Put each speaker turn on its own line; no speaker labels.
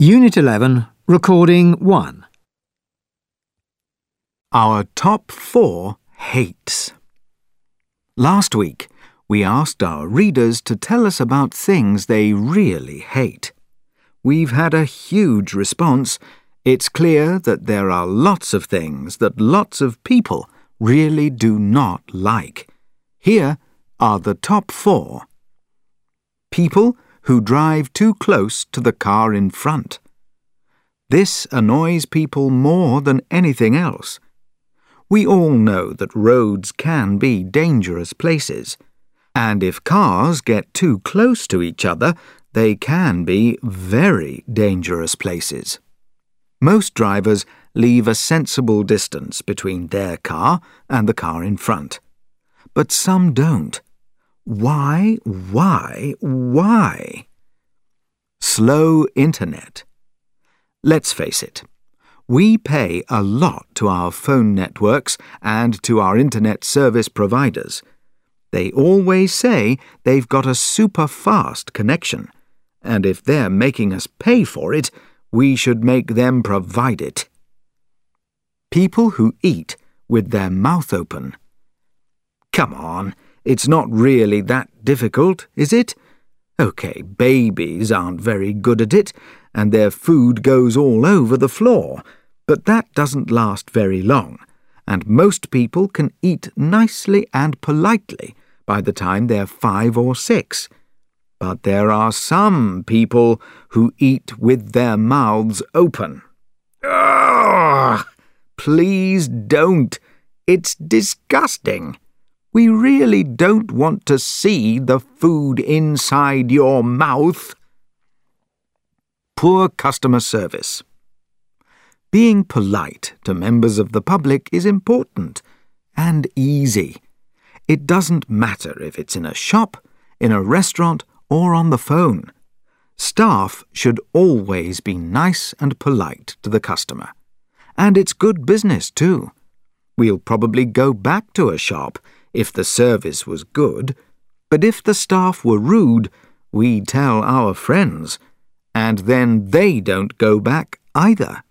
Unit 11, Recording 1.
Our top 4 hates. Last week, we asked our readers to tell us about things they really hate. We've had a huge response. It's clear that there are lots of things that lots of people really do not like. Here are the top 4. People who drive too close to the car in front. This annoys people more than anything else. We all know that roads can be dangerous places, and if cars get too close to each other, they can be very dangerous places. Most drivers leave a sensible distance between their car and the car in front, but some don't. Why? Slow internet. Let's face it. We pay a lot to our phone networks and to our internet service providers. They always say they've got a super fast connection, and if they're making us pay for it, we should make them provide it. People who eat with their mouth open. Come on, it's not really that difficult, is it? OK, babies aren't very good at it, and their food goes all over the floor. But that doesn't last very long, and most people can eat nicely and politely by the time they're 5 or 6. But there are some people who eat with their mouths open. Ugh! Please don't. It's disgusting. We really don't want to see the food inside your mouth. Poor customer service. Being polite to members of the public is important and easy. It doesn't matter if it's in a shop, in a restaurant, or on the phone. Staff should always be nice and polite to the customer. And it's good business, too. We'll probably go back to a shop if the service was good, but if the staff were rude, we tell our friends, and then they don't go back either.